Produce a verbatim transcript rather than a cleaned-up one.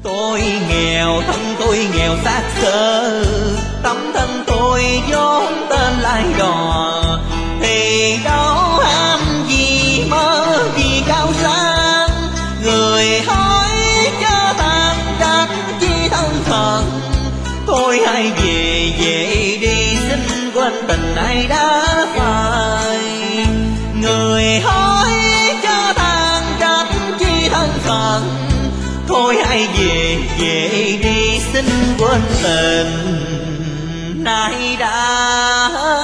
Tôi nghèo, thân tôi nghèo xác xơ, tấm thân tôi vốn tên lai đò, thì đâu ham gì mơ gì cao sang. Người hỏi chớ than trách chi thân phận, thôi hãy về về đi xin quên tình ai đã phai. Người hỏi chớ than trách chi thân phận, thôi hãy về về đi xin quên tình nay đã